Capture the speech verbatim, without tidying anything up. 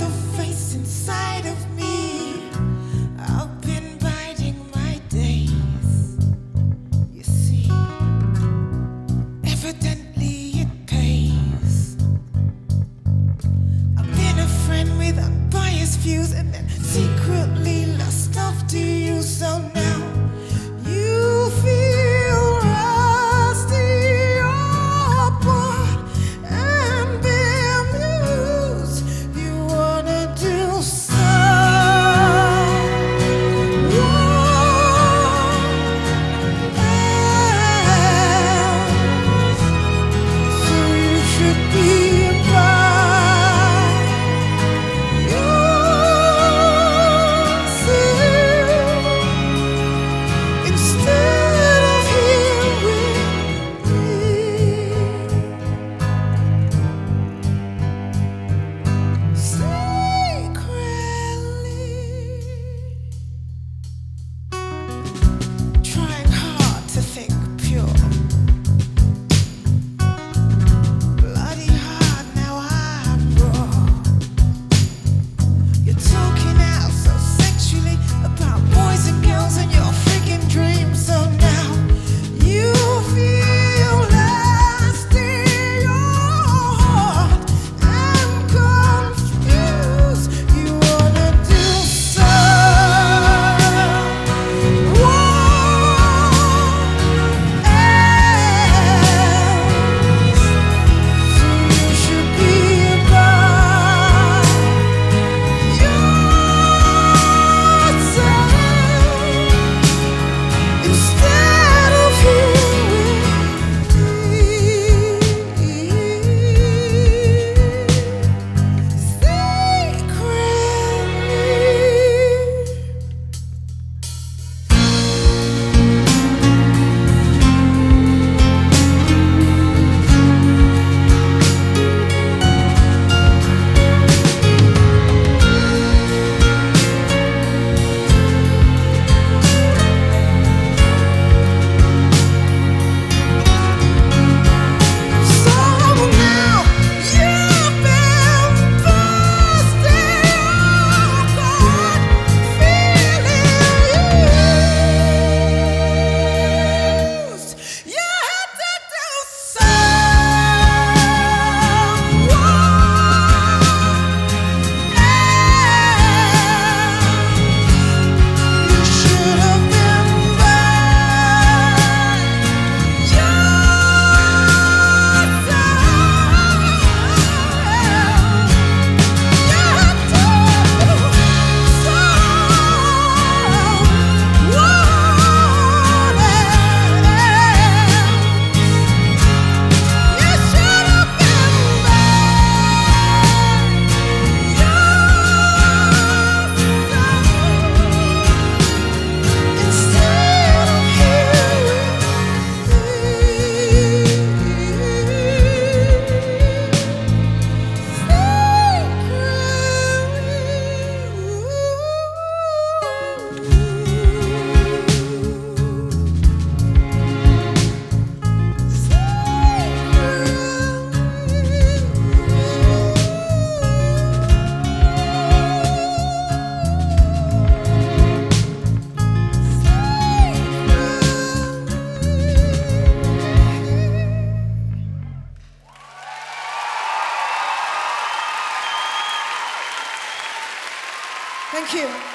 the face inside of me. I've been biding my days. You see, evidently it pays. I've been a friend with unbiased views and then secretly lost love to you. So now you feel rusty or bored and bemused. You wanna do someone else, so you should be by yourself instead of here with me. Secretly trying hard to think pure, bloody hard now I'm raw. You're talking out so sexually about boys and girls and your freaking dreams. So now you feel lost in your heart and confused. You wanna do someone else, so you should be by yourself instead of here with me. So now you've been busted apart, feeling used. You had to do someone else. You should have been by Thank you.